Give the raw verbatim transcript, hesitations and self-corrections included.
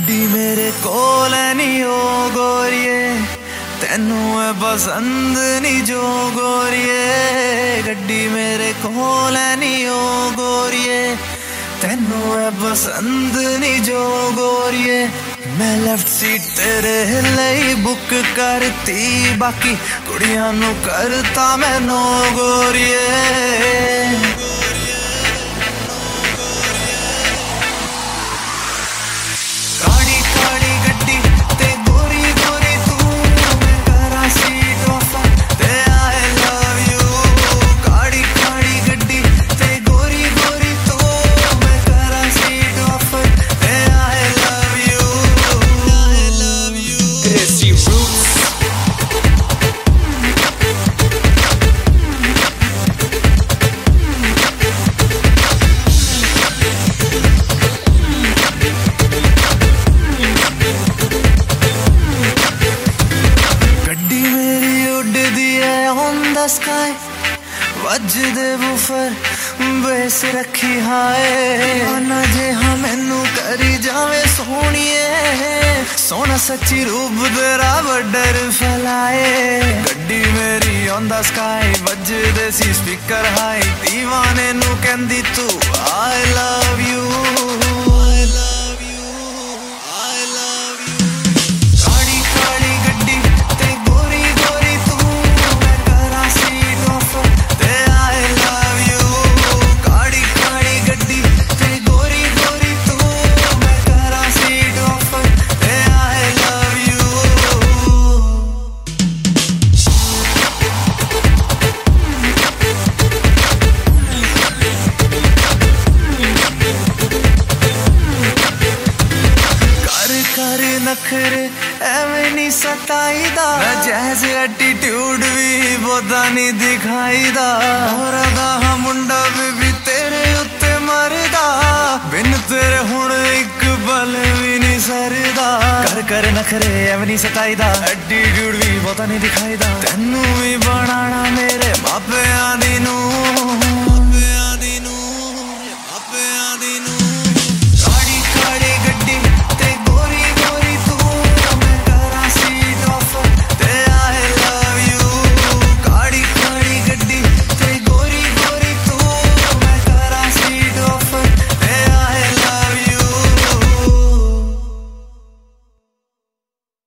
गड्डी मेरे कोल नहीं हो गोरिए, तेनू है पसंद नहीं जो गोरिए। गड्डी मेरे कोल नहीं हो गोरिए, तेनू है पसंद नहीं जो गोरिए। मैं लेफ्ट सीट तेरे लिए बुक करती, बाकी कुड़ियां नू करता मैं नो गोरिए। स्काई वजदे वूफर बेस रखी हाय, ना जे हाँ मैनू करी जावे सोहणिए। सोना सच्ची रूप तेरा बडर फैलाए। गड्डी मेरी ऑन द स्काई वजदे सी स्पीकर हाई, दीवाने नू कहंदी तू आई लव यू। नखरे एवें नहीं सताईदा, जैज एटीट्यूड भी बोदा नहीं दिखाईदा। होरा दा मुंडा भी तेरे उत्ते मरदा, बिन तेरे हुण एक पल भी नहीं सरदा। कर कर नखरे एवें नहीं सताईदा, एटीट्यूड भी बोदा नहीं दिखाईदा। तेनू भी बनाना